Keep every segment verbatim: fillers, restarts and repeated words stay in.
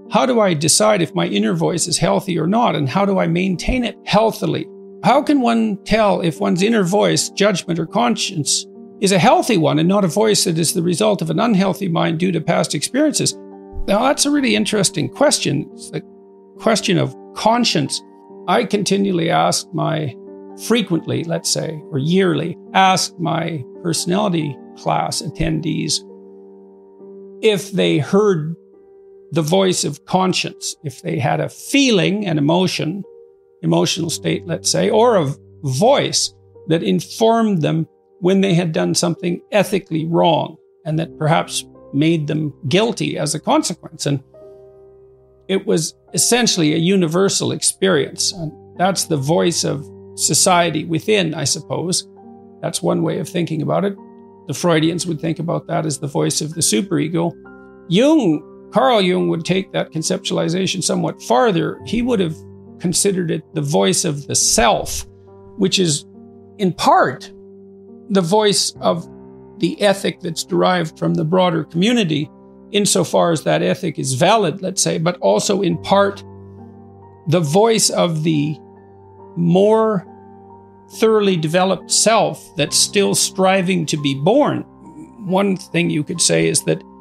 How do I decide if my inner voice is healthy or not? And how do I maintain it healthily? How can one tell if one's inner voice, judgment, or conscience is a healthy one and not a voice that is the result of an unhealthy mind due to past experiences? Now, that's a really interesting question. It's the question of conscience. I continually ask my, frequently, let's say, or yearly, ask my personality class attendees if they heard the voice of conscience, if they had a feeling, an emotion, emotional state, let's say, or a voice that informed them when they had done something ethically wrong and that perhaps made them guilty as a consequence. And it was essentially a universal experience. And that's the voice of society within, I suppose. That's one way of thinking about it. The Freudians would think about that as the voice of the superego. Jung, Carl Jung, would take that conceptualization somewhat farther. He would have considered it the voice of the self, which is in part the voice of the ethic that's derived from the broader community, insofar as that ethic is valid, let's say, but also in part the voice of the more thoroughly developed self that's still striving to be born. One thing you could say is that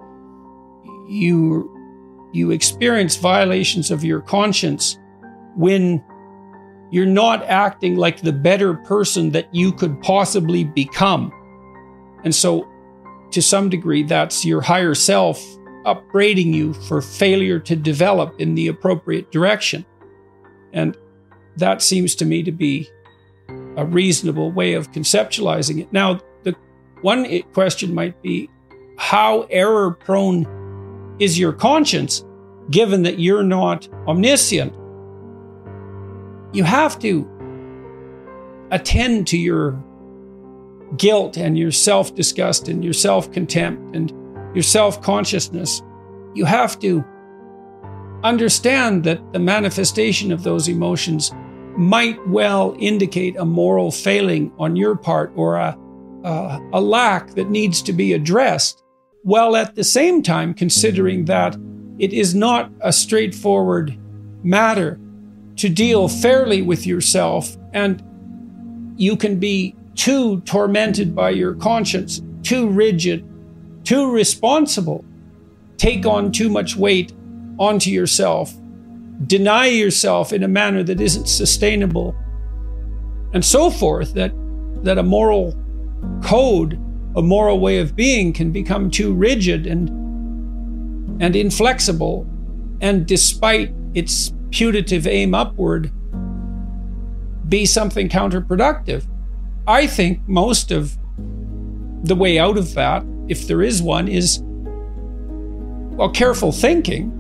you, you experience violations of your conscience when you're not acting like the better person that you could possibly become. And so, to some degree, that's your higher self upbraiding you for failure to develop in the appropriate direction. And that seems to me to be a reasonable way of conceptualizing it. Now, the one question might be, how error-prone is your conscience, given that you're not omniscient? You have to attend to your guilt and your self-disgust and your self-contempt and your self-consciousness. You have to understand that the manifestation of those emotions might well indicate a moral failing on your part or a, a, a lack that needs to be addressed, while at the same time considering that it is not a straightforward matter to deal fairly with yourself, and you can be too tormented by your conscience, too rigid, too responsible, take on too much weight onto yourself, deny yourself in a manner that isn't sustainable, and so forth, that, that a moral code, a moral way of being can become too rigid and, and inflexible, and despite its putative aim upward, be something counterproductive. I think most of the way out of that, if there is one, is, well, careful thinking.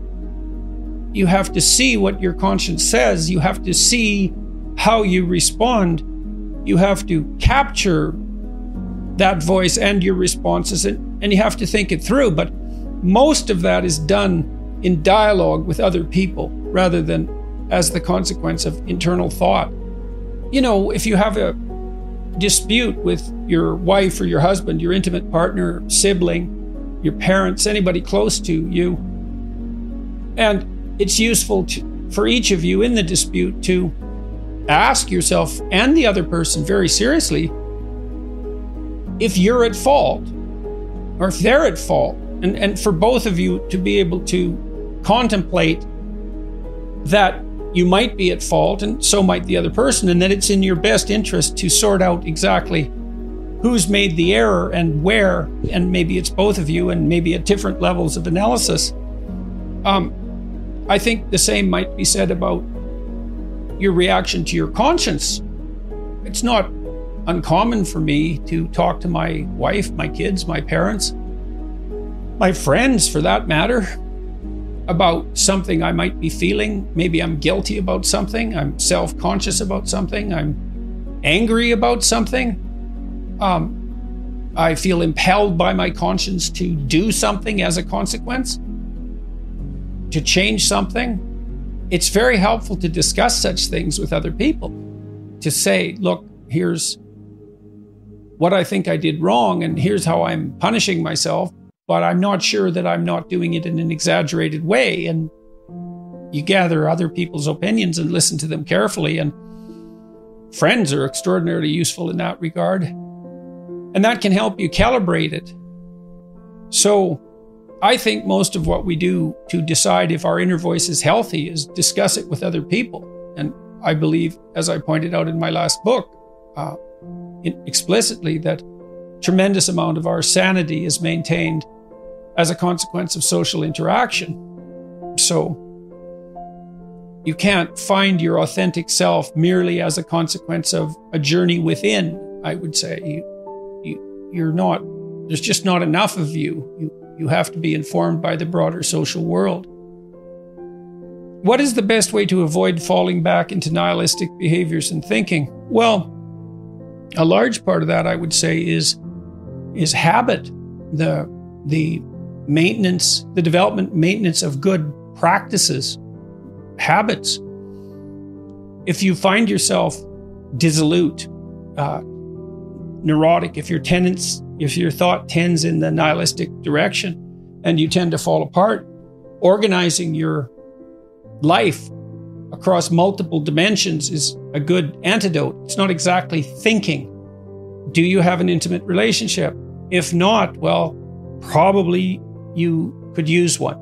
You have to see what your conscience says. You have to see how you respond. You have to capture that voice and your responses, and, and you have to think it through. But most of that is done in dialogue with other people rather than as the consequence of internal thought. You know, if you have a dispute with your wife or your husband, your intimate partner, sibling, your parents, anybody close to you, and it's useful to, for each of you in the dispute to ask yourself and the other person very seriously if you're at fault or if they're at fault, and, and for both of you to be able to contemplate that you might be at fault and so might the other person, and that it's in your best interest to sort out exactly who's made the error and where, and maybe it's both of you and maybe at different levels of analysis. Um, I think the same might be said about your reaction to your conscience. It's not uncommon for me to talk to my wife, my kids, my parents, my friends for that matter, about something I might be feeling. Maybe I'm guilty about something, I'm self-conscious about something, I'm angry about something. Um, I feel impelled by my conscience to do something as a consequence, to change something. It's very helpful to discuss such things with other people, to say, look, here's what I think I did wrong, and here's how I'm punishing myself, but I'm not sure that I'm not doing it in an exaggerated way. And you gather other people's opinions and listen to them carefully. And friends are extraordinarily useful in that regard. And that can help you calibrate it. So I think most of what we do to decide if our inner voice is healthy is discuss it with other people. And I believe, as I pointed out in my last book, uh, explicitly, that tremendous amount of our sanity is maintained as a consequence of social interaction. So you can't find your authentic self merely as a consequence of a journey within, I would say. You, you, you're not, there's just not enough of you. You, you have to be informed by the broader social world. What is the best way to avoid falling back into nihilistic behaviors and thinking? Well, a large part of that, I would say, is, is habit. The, the maintenance, the development, maintenance of good practices, habits. If you find yourself dissolute, uh, neurotic, if your tenants, if your thought tends in the nihilistic direction and you tend to fall apart, organizing your life across multiple dimensions is a good antidote. It's not exactly thinking. Do you have an intimate relationship? If not, well, probably you could use one.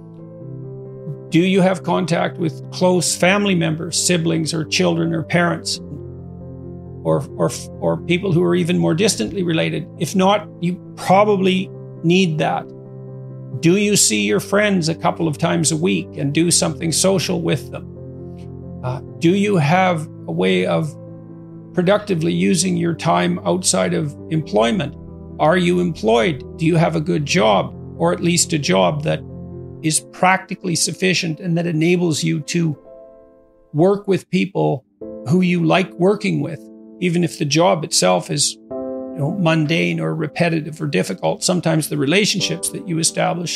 Do you have contact with close family members, siblings or children or parents, or, or, or people who are even more distantly related? If not, you probably need that. Do you see your friends a couple of times a week and do something social with them? Uh, do you have a way of productively using your time outside of employment? Are you employed? Do you have a good job, or at least a job that is practically sufficient and that enables you to work with people who you like working with, even if the job itself is, you know, mundane or repetitive or difficult? Sometimes the relationships that you establish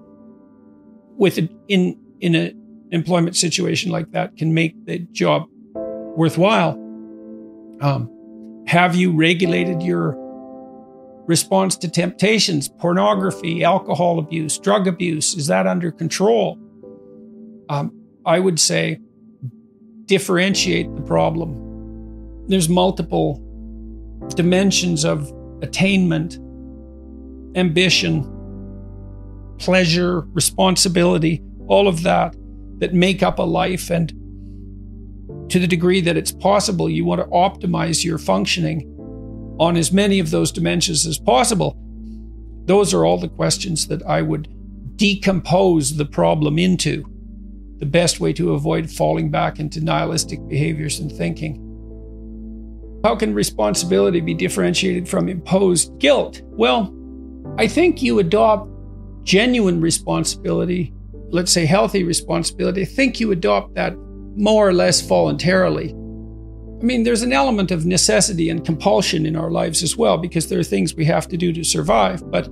with it in in an employment situation like that can make the job worthwhile. Um, have you regulated your response to temptations, pornography, alcohol abuse, drug abuse? Is that under control? Um, I would say differentiate the problem. There's multiple dimensions of attainment, ambition, pleasure, responsibility, all of that that make up a life. And to the degree that it's possible, you want to optimize your functioning on as many of those dimensions as possible. Those are all the questions that I would decompose the problem into. The best way to avoid falling back into nihilistic behaviors and thinking. How can responsibility be differentiated from imposed guilt? Well, I think you adopt genuine responsibility, let's say healthy responsibility. I think you adopt that more or less voluntarily. I mean, there's an element of necessity and compulsion in our lives as well, because there are things we have to do to survive. But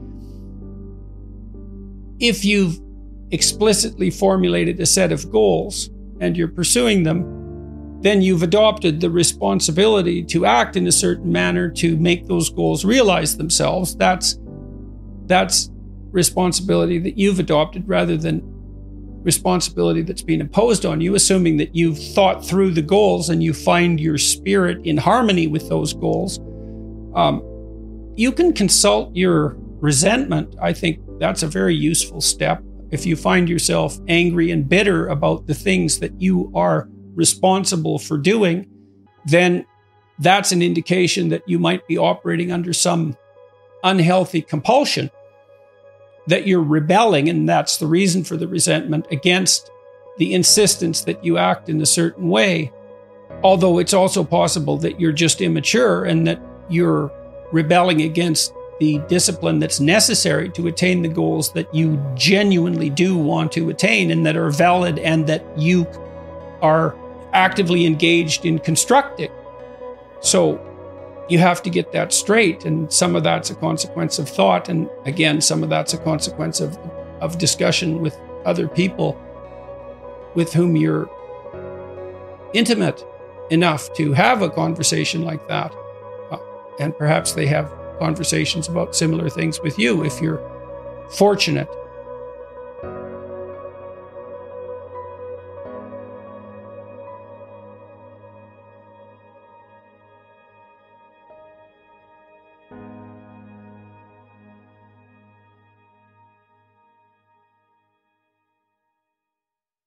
if you've explicitly formulated a set of goals and you're pursuing them, then you've adopted the responsibility to act in a certain manner to make those goals realize themselves. That's, that's responsibility that you've adopted rather than responsibility that's been imposed on you, assuming that you've thought through the goals and you find your spirit in harmony with those goals. Um, you can consult your resentment. I think that's a very useful step. If you find yourself angry and bitter about the things that you are responsible for doing, then that's an indication that you might be operating under some unhealthy compulsion, that you're rebelling, and that's the reason for the resentment, against the insistence that you act in a certain way. Although it's also possible that you're just immature and that you're rebelling against the discipline that's necessary to attain the goals that you genuinely do want to attain and that are valid and that you are actively engaged in constructing. So you have to get that straight, and some of that's a consequence of thought, and again, some of that's a consequence of, of discussion with other people with whom you're intimate enough to have a conversation like that. Uh, and perhaps they have conversations about similar things with you if you're fortunate.